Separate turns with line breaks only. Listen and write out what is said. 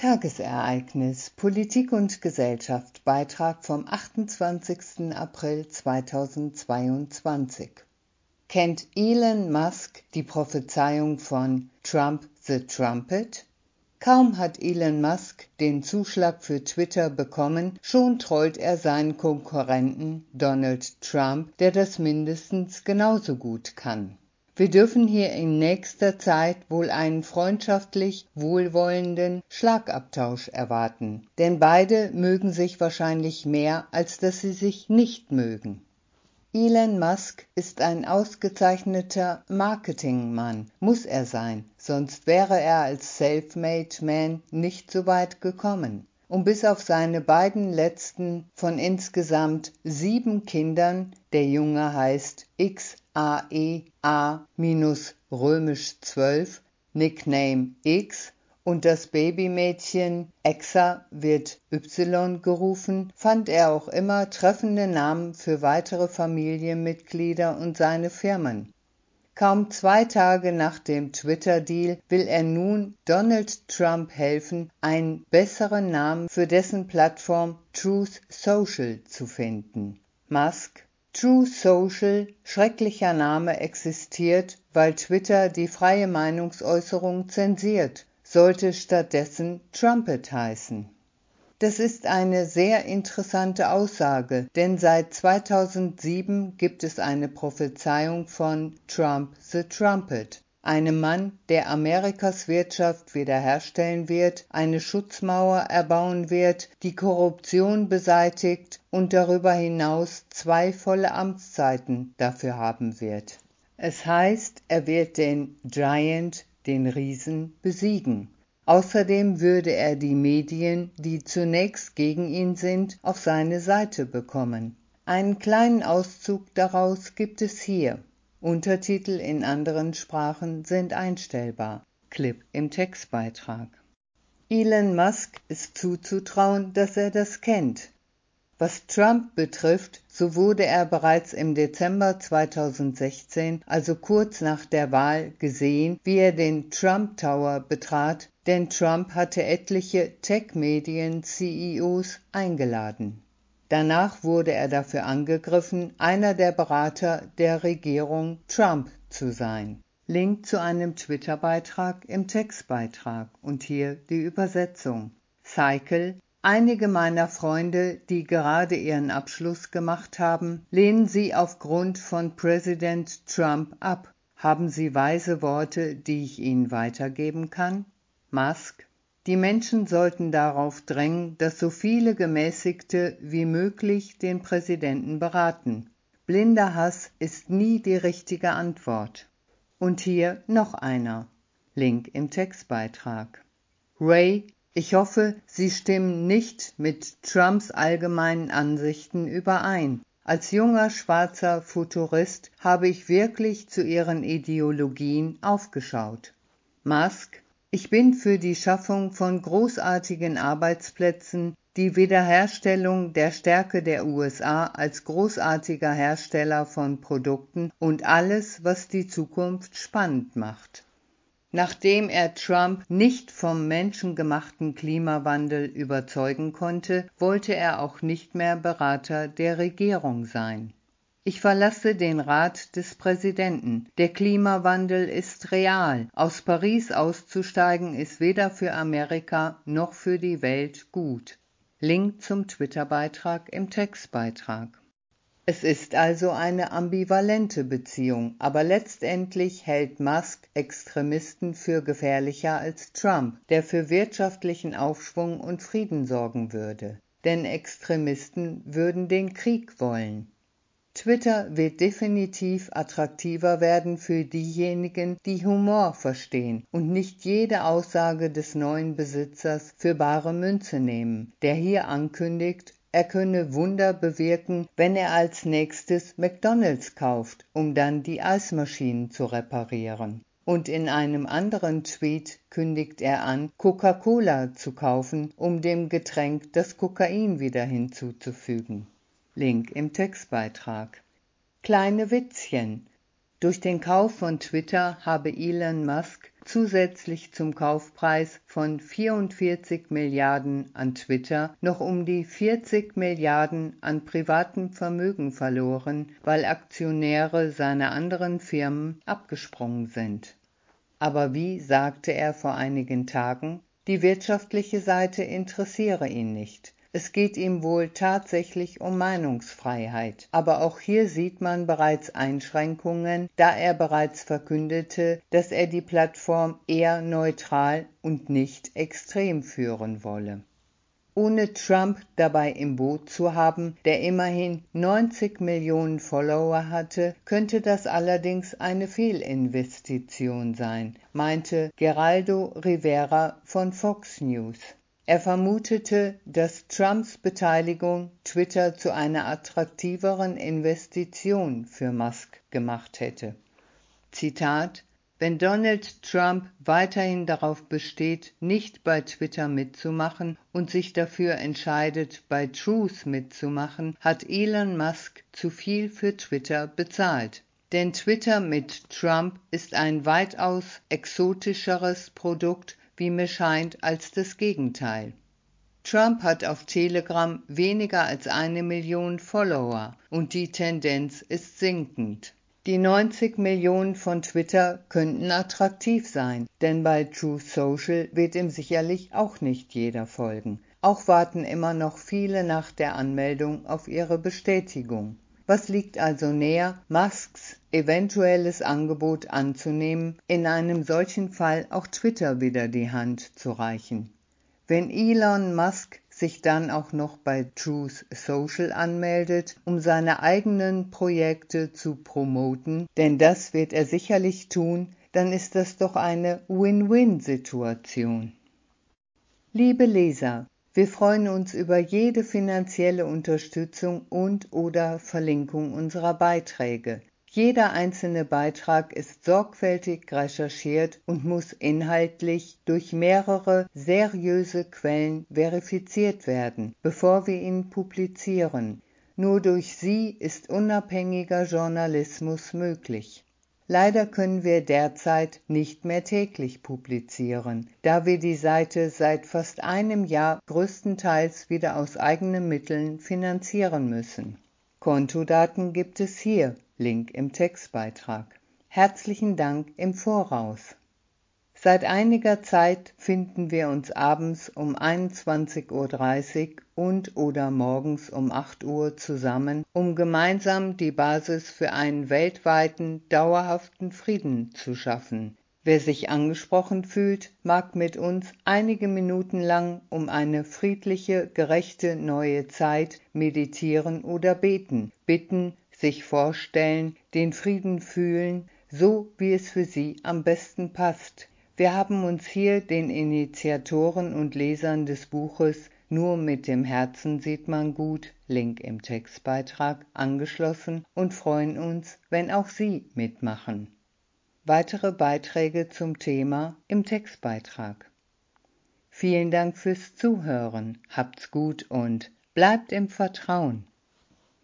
Tagesereignis Politik und Gesellschaft Beitrag vom 28. April 2022. Kennt Elon Musk die Prophezeiung von Trump the Trumpet? Kaum hat Elon Musk den Zuschlag für Twitter bekommen, schon trollt er seinen Konkurrenten Donald Trump, der das mindestens genauso gut kann. Wir dürfen hier in nächster Zeit wohl einen freundschaftlich wohlwollenden Schlagabtausch erwarten, denn beide mögen sich wahrscheinlich mehr, als dass sie sich nicht mögen. Elon Musk ist ein ausgezeichneter Marketingmann, muss er sein, sonst wäre er als Self-Made Man nicht so weit gekommen. Und bis auf seine beiden letzten von insgesamt 7 Kindern, der Junge heißt XAEA-12, Nickname X, und das Babymädchen Exa wird Y gerufen, fand er auch immer treffende Namen für weitere Familienmitglieder und seine Firmen. Kaum 2 Tage nach dem Twitter-Deal will er nun Donald Trump helfen, einen besseren Namen für dessen Plattform Truth Social zu finden. Musk: Truth Social, schrecklicher Name, existiert, weil Twitter die freie Meinungsäußerung zensiert, sollte stattdessen Trumpet heißen. Das ist eine sehr interessante Aussage, denn seit 2007 gibt es eine Prophezeiung von Trump the Trumpet, einem Mann, der Amerikas Wirtschaft wiederherstellen wird, eine Schutzmauer erbauen wird, die Korruption beseitigt und darüber hinaus 2 volle Amtszeiten dafür haben wird. Es heißt, er wird den Giant, den Riesen, besiegen. Außerdem würde er die Medien, die zunächst gegen ihn sind, auf seine Seite bekommen. Einen kleinen Auszug daraus gibt es hier. Untertitel in anderen Sprachen sind einstellbar. Clip im Textbeitrag. Elon Musk ist zuzutrauen, dass er das kennt. Was Trump betrifft, so wurde er bereits im Dezember 2016, also kurz nach der Wahl, gesehen, wie er den Trump Tower betrat, denn Trump hatte etliche Tech-Medien-CEOs eingeladen. Danach wurde er dafür angegriffen, einer der Berater der Regierung Trump zu sein. Link zu einem Twitter-Beitrag im Textbeitrag und hier die Übersetzung. Cycle: Einige meiner Freunde, die gerade ihren Abschluss gemacht haben, lehnen sie aufgrund von Präsident Trump ab. Haben Sie weise Worte, die ich Ihnen weitergeben kann? Musk: Die Menschen sollten darauf drängen, dass so viele Gemäßigte wie möglich den Präsidenten beraten. Blinder Hass ist nie die richtige Antwort. Und hier noch einer. Link im Textbeitrag. Ray: Ich hoffe, Sie stimmen nicht mit Trumps allgemeinen Ansichten überein. Als junger schwarzer Futurist habe ich wirklich zu Ihren Ideologien aufgeschaut. Musk: Ich bin für die Schaffung von großartigen Arbeitsplätzen, die Wiederherstellung der Stärke der USA als großartiger Hersteller von Produkten und alles, was die Zukunft spannend macht. Nachdem er Trump nicht vom menschengemachten Klimawandel überzeugen konnte, wollte er auch nicht mehr Berater der Regierung sein. Ich verlasse den Rat des Präsidenten. Der Klimawandel ist real. Aus Paris auszusteigen ist weder für Amerika noch für die Welt gut. Link zum Twitter-Beitrag im Textbeitrag. Es ist also eine ambivalente Beziehung, aber letztendlich hält Musk Extremisten für gefährlicher als Trump, der für wirtschaftlichen Aufschwung und Frieden sorgen würde. Denn Extremisten würden den Krieg wollen. Twitter wird definitiv attraktiver werden für diejenigen, die Humor verstehen und nicht jede Aussage des neuen Besitzers für bare Münze nehmen, der hier ankündigt, er könne Wunder bewirken, wenn er als nächstes McDonald's kauft, um dann die Eismaschinen zu reparieren. Und in einem anderen Tweet kündigt er an, Coca-Cola zu kaufen, um dem Getränk das Kokain wieder hinzuzufügen. Link im Textbeitrag. Kleine Witzchen. Durch den Kauf von Twitter habe Elon Musk zusätzlich zum Kaufpreis von 44 Milliarden an Twitter noch um die 40 Milliarden an privatem Vermögen verloren, weil Aktionäre seiner anderen Firmen abgesprungen sind. Aber wie sagte er vor einigen Tagen, die wirtschaftliche Seite interessiere ihn nicht. Es geht ihm wohl tatsächlich um Meinungsfreiheit, aber auch hier sieht man bereits Einschränkungen, da er bereits verkündete, dass er die Plattform eher neutral und nicht extrem führen wolle. Ohne Trump dabei im Boot zu haben, der immerhin 90 Millionen Follower hatte, könnte das allerdings eine Fehlinvestition sein, meinte Geraldo Rivera von Fox News. Er vermutete, dass Trumps Beteiligung Twitter zu einer attraktiveren Investition für Musk gemacht hätte. Zitat: Wenn Donald Trump weiterhin darauf besteht, nicht bei Twitter mitzumachen und sich dafür entscheidet, bei Truth mitzumachen, hat Elon Musk zu viel für Twitter bezahlt. Denn Twitter mit Trump ist ein weitaus exotischeres Produkt, wie mir scheint, als das Gegenteil. Trump hat auf Telegram weniger als 1 Million Follower und die Tendenz ist sinkend. Die 90 Millionen von Twitter könnten attraktiv sein, denn bei Truth Social wird ihm sicherlich auch nicht jeder folgen. Auch warten immer noch viele nach der Anmeldung auf ihre Bestätigung. Was liegt also näher, Musks eventuelles Angebot anzunehmen, in einem solchen Fall auch Twitter wieder die Hand zu reichen? Wenn Elon Musk sich dann auch noch bei Truth Social anmeldet, um seine eigenen Projekte zu promoten, denn das wird er sicherlich tun, dann ist das doch eine Win-Win-Situation. Liebe Leser, wir freuen uns über jede finanzielle Unterstützung und/oder Verlinkung unserer Beiträge. Jeder einzelne Beitrag ist sorgfältig recherchiert und muss inhaltlich durch mehrere seriöse Quellen verifiziert werden, bevor wir ihn publizieren. Nur durch sie ist unabhängiger Journalismus möglich. Leider können wir derzeit nicht mehr täglich publizieren, da wir die Seite seit fast einem Jahr größtenteils wieder aus eigenen Mitteln finanzieren müssen. Kontodaten gibt es hier, Link im Textbeitrag. Herzlichen Dank im Voraus. Seit einiger Zeit finden wir uns abends um 21:30 Uhr und/oder morgens um 8 Uhr zusammen, um gemeinsam die Basis für einen weltweiten, dauerhaften Frieden zu schaffen. Wer sich angesprochen fühlt, mag mit uns einige Minuten lang um eine friedliche, gerechte neue Zeit meditieren oder beten, bitten, sich vorstellen, den Frieden fühlen, so wie es für sie am besten passt. Wir haben uns hier den Initiatoren und Lesern des Buches Nur mit dem Herzen sieht man gut, Link im Textbeitrag, angeschlossen und freuen uns, wenn auch Sie mitmachen. Weitere Beiträge zum Thema im Textbeitrag. Vielen Dank fürs Zuhören, habt's gut und bleibt im Vertrauen.